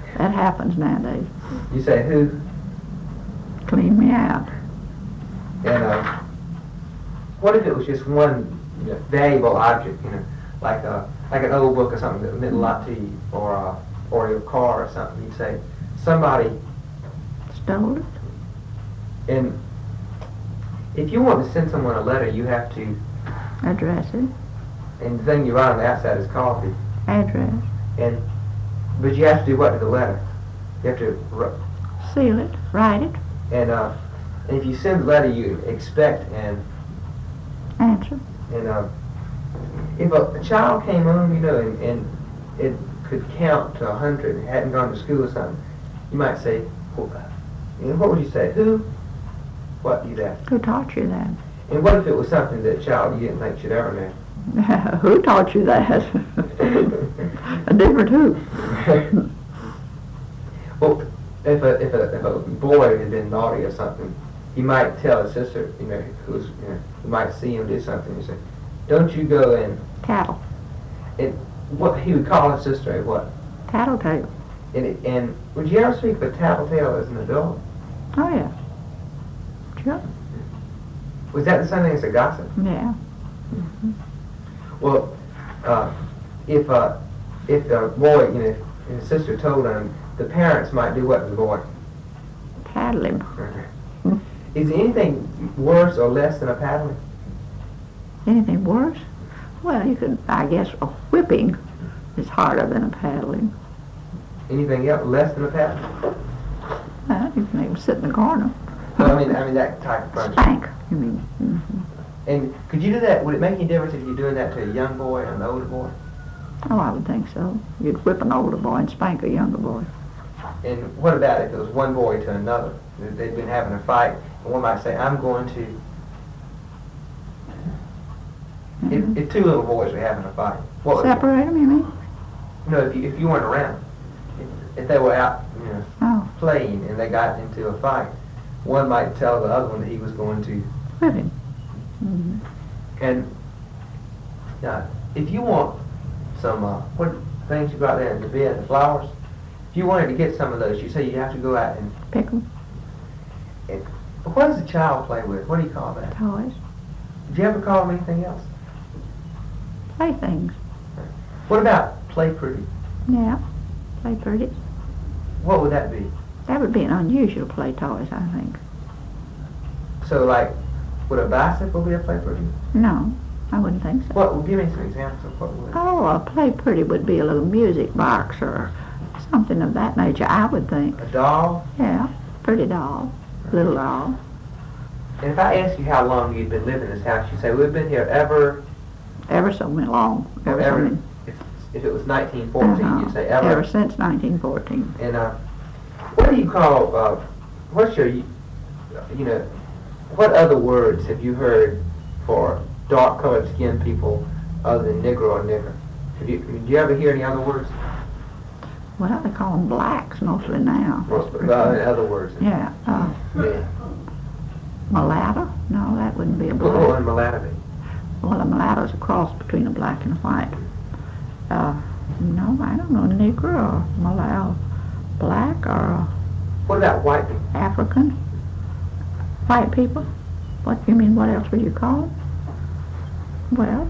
That happens nowadays. You say who? Clean me out. And what if it was just one valuable object, like an old book or something that meant a lot to you, or your car or something? You'd say somebody Stole it. And if you want to send someone a letter, you have to Address it. and the thing you write on the outside is coffee. Address. But you have to do what to the letter? You have to Seal it. Write it. and if you send the letter, you expect Answer. and if a child came home, and it could count to 100 and hadn't gone to school or something, you might say, what would you say? Who? What you'd ask? Who taught you that? And what if it was something that child you didn't think should ever know? Who taught you that? A different who. Well, if a boy had been naughty or something, he might tell his sister, who might see him do something, and say, "Don't you go and..." Tattle. And what he would call his sister what? Tattletale. And would you ever speak of a tattletale as an adult? Oh, yeah. Sure. Was that the same thing as a gossip? Yeah. Well, if the boy, if his sister told him, the parents might do what to the boy? Tattle him. Is there anything worse or less than a paddling? Anything worse? Well, you could, I guess, a whipping is harder than a paddling. Anything else less than a paddling? Well, you can even sit in the corner. Well, I mean that type of punishment. Spank, you mean. Mm-hmm. And could you do that? Would it make any difference if you're doing that to a young boy and an older boy? Oh, I would think so. You'd whip an older boy and spank a younger boy. And what about if it was one boy to another? They'd been having a fight, and one might say, "I'm going to..." Mm-hmm. If two little boys were having a fight, what would Separate them, you mean? No, if you weren't around. If they were out, Oh, playing and they got into a fight, one might tell the other one that he was going to... whip him. Mm-hmm. And if you want some, what things you got there in the bed, the flowers, if you wanted to get some of those, you say you have to go out and... Pick them. And what does a child play with? What do you call that? Toys. Did you ever call them anything else? Playthings. What about play pretty? Yeah. Play pretty. What would that be? That would be an unusual play toys, I think. So, like, would a bicycle be a play pretty? No, I wouldn't think so. Well, give me some examples of what would. Oh, a play pretty would be a little music box or something of that nature, I would think. A doll? Yeah, pretty doll, little doll. And if I ask you how long you'd been living in this house, you say, we've been here ever So long. So many. If it was 1914, you'd say ever. Ever since 1914. And what do you call, what's your, what other words have you heard for dark-colored skinned people other than Negro or nigger? Do you ever hear any other words? Well, they call them blacks mostly now. In other words. Yeah. Yeah. Mulatto? No, that wouldn't be a black. What would mulatto be? Well, a mulatto is a cross between a black and a white. No, I don't know, Negro or mulatto, black or What about white people? African. White people? What you mean? What else would you call them? Well,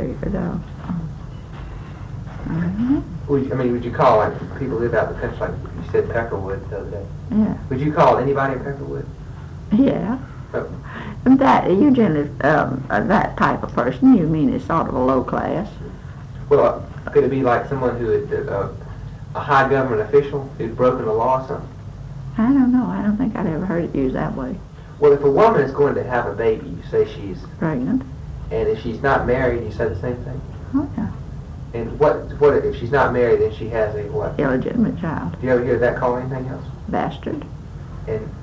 Would you call, like, people who live out in the country, like you said Peckerwood the other day? Yeah. Would you call anybody in Peckerwood? Yeah. Oh. That you generally that type of person you mean is sort of a low class. Well, could it be like someone who had, a high government official who'd broken the law or something? I don't know. I don't think I'd ever heard it used that way. Well, if a woman is going to have a baby, you say she's Pregnant. and if she's not married, you say the same thing. Oh yeah. And what if she's not married and she has a what? Illegitimate child. Do you ever hear that called anything else? Bastard. And